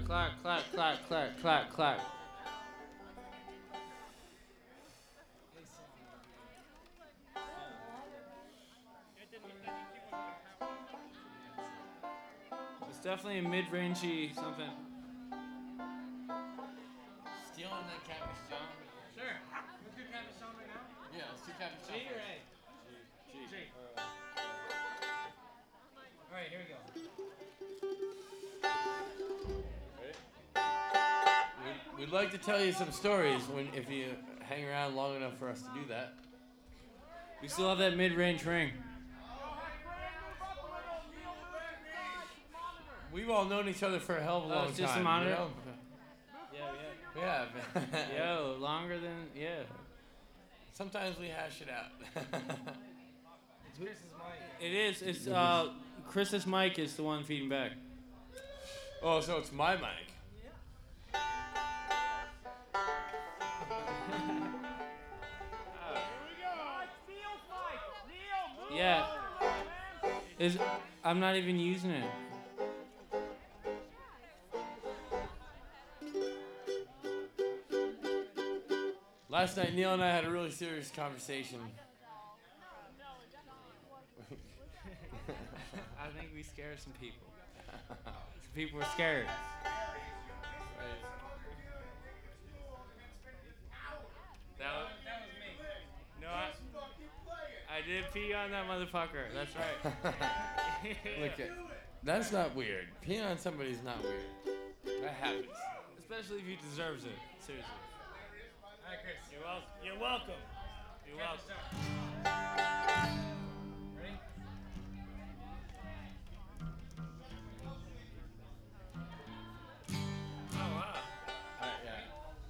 clap, clap, clap, clap, clap, clap. It's definitely a mid-rangey something. Stealing that Capistrano? Sure. Let's do Capistrano right now? Yeah, let's do Capistrano. G or A? G. Alright, here we go. We'd like to tell you some stories if you hang around long enough for us to do that. We still have that mid-range ring. We've all known each other for a hell of a long time. It's just a monitor? You know? Yeah. Yeah. Yo, longer than, yeah. Sometimes we hash it out. It's Chris's mic. It is. It's Chris's mic is the one feeding back. Oh, so it's my mic. Yeah. I'm not even using it. Last night, Neil and I had a really serious conversation. I think we scared some people. Some people were scared. That was me. No, I did pee on that motherfucker. That's right. Look at, that's not weird. Peeing on somebody's not weird. That happens. Especially if he deserves it. Seriously. All right, Chris. You're welcome. You're welcome. Ready? Oh, wow. All right, yeah.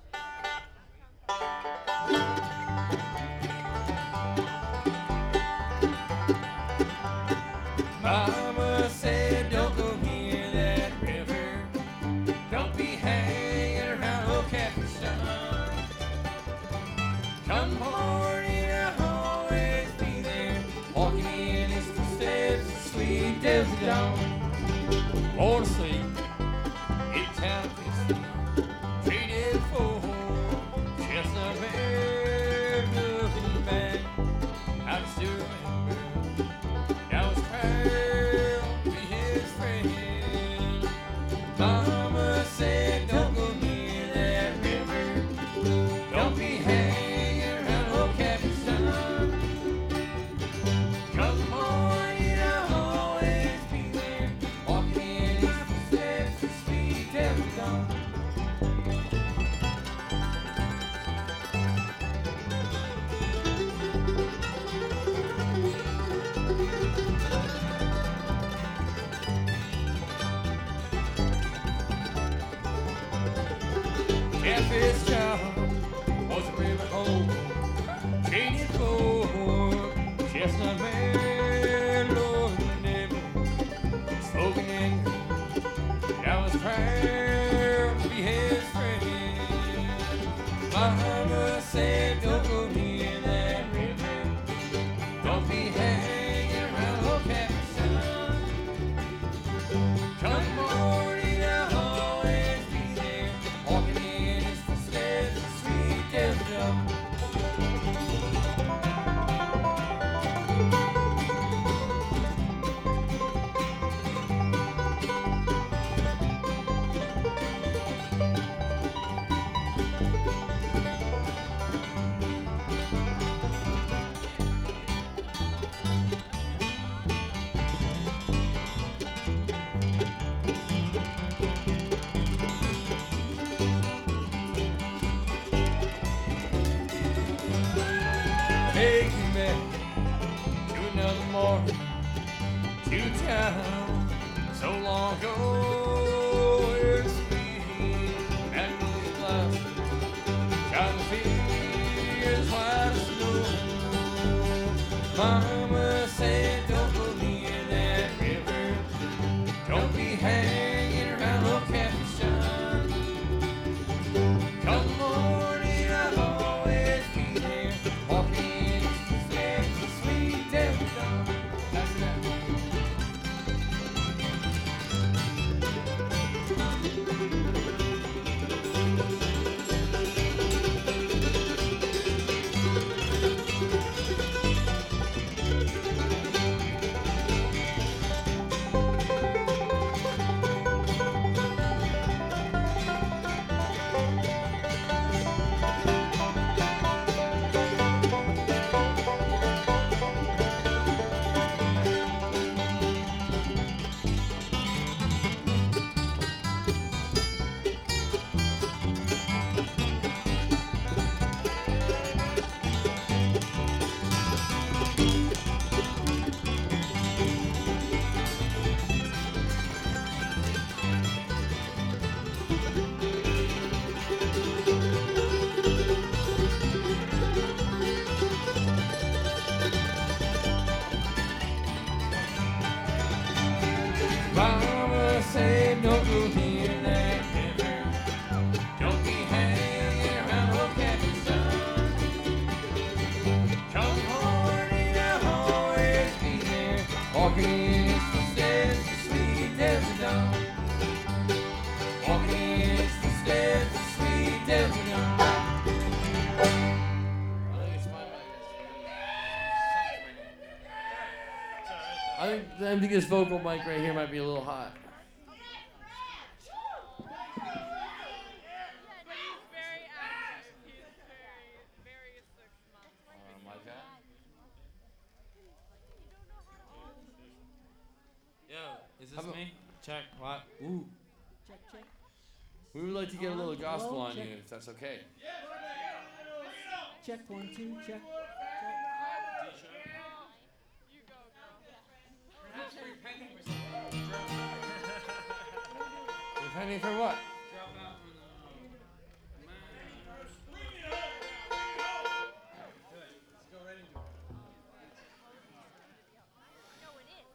Mama said, don't go near that river. Don't be hanging around old Capistrano. Come morning, I'll always be there. Walking in his footsteps, the sweet desert dawn. Born to sleep in town, traded for chestnut bear, looking back. I still remember I was proud to be his friend. Mama said, don't go near that river. Don't be hanging around old Capistrano. Come morning, I'll always be there. Walking in his footsteps, the sweet desert dawn. Campus job was a river home, traded for chestnut bear, Lord never spoken in. I was proud to be his friend. Mama said, don't go near that river. Don't be hanging around old Capistrano. Come morning, I'll always be there. Walking in his footsteps, the sweet desert dawn. Take me back to another morning, to town so long ago. Where the sweet magnolias blossom, trying to feel as white as snow. Mama said, don't go near that river. Don't be hanging around old Capistrano. Come morning, I'll always be there. Walking in his footsteps, the sweet desert dawn. That's that. Mama said, don't go near that river. Don't be hanging around old Captain Sun. Come morning, I'll always be there, walking in his footsteps, the sweet desert dawn. Walking in his footsteps, the sweet desert dawn. I think the MDG's vocal mic right here might be a little hot. Yo, is this me? Check. What? Ooh. Check, check. We would like to get a little gospel Hello, on check. you, if that's okay. Check 1, 2, check. Repenting for what?